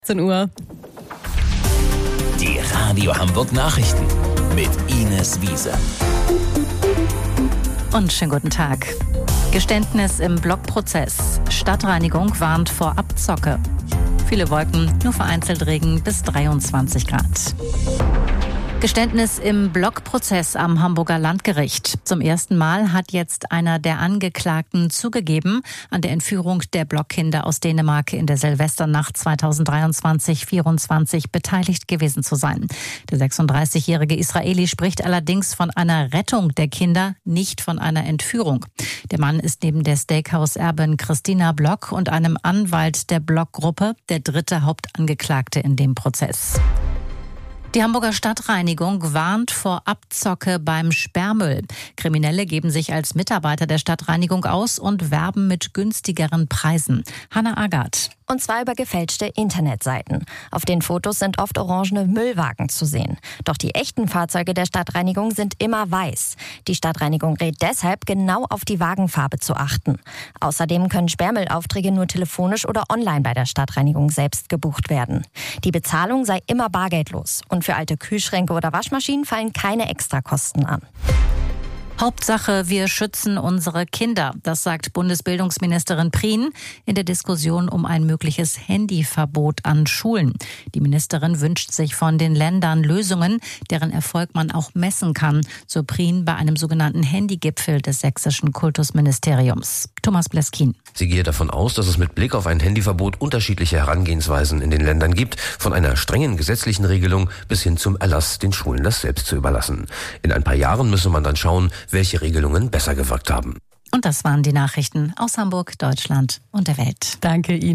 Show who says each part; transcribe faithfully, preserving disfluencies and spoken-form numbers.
Speaker 1: zehn Uhr.
Speaker 2: Die Radio Hamburg Nachrichten mit Ines Wiese.
Speaker 3: Und schönen guten Tag. Geständnis im Blockprozess. Stadtreinigung warnt vor Abzocke. Viele Wolken, nur vereinzelt Regen bis dreiundzwanzig Grad. Geständnis im Blockprozess am Hamburger Landgericht. Zum ersten Mal hat jetzt einer der Angeklagten zugegeben, an der Entführung der Blockkinder aus Dänemark in der Silvesternacht zweitausenddreiundzwanzig vierundzwanzig beteiligt gewesen zu sein. Der sechsunddreißigjährige Israeli spricht allerdings von einer Rettung der Kinder, nicht von einer Entführung. Der Mann ist neben der Steakhouse-Erbin Christina Block und einem Anwalt der Block-Gruppe der dritte Hauptangeklagte in dem Prozess. Die Hamburger Stadtreinigung warnt vor Abzocke beim Sperrmüll. Kriminelle geben sich als Mitarbeiter der Stadtreinigung aus und werben mit günstigeren Preisen. Hannah Agath.
Speaker 4: Und zwar über gefälschte Internetseiten. Auf den Fotos sind oft orangene Müllwagen zu sehen. Doch die echten Fahrzeuge der Stadtreinigung sind immer weiß. Die Stadtreinigung rät deshalb, genau auf die Wagenfarbe zu achten. Außerdem können Sperrmüllaufträge nur telefonisch oder online bei der Stadtreinigung selbst gebucht werden. Die Bezahlung sei immer bargeldlos. Und für alte Kühlschränke oder Waschmaschinen fallen keine Extrakosten an.
Speaker 3: Hauptsache, wir schützen unsere Kinder, das sagt Bundesbildungsministerin Prien in der Diskussion um ein mögliches Handyverbot an Schulen. Die Ministerin wünscht sich von den Ländern Lösungen, deren Erfolg man auch messen kann, so Prien bei einem sogenannten Handygipfel des sächsischen Kultusministeriums. Thomas Bleskin.
Speaker 5: Sie gehe davon aus, dass es mit Blick auf ein Handyverbot unterschiedliche Herangehensweisen in den Ländern gibt, von einer strengen gesetzlichen Regelung bis hin zum Erlass, den Schulen das selbst zu überlassen. In ein paar Jahren müsse man dann schauen, welche Regelungen besser gewirkt haben.
Speaker 3: Und das waren die Nachrichten aus Hamburg, Deutschland und der Welt.
Speaker 1: Danke Ihnen.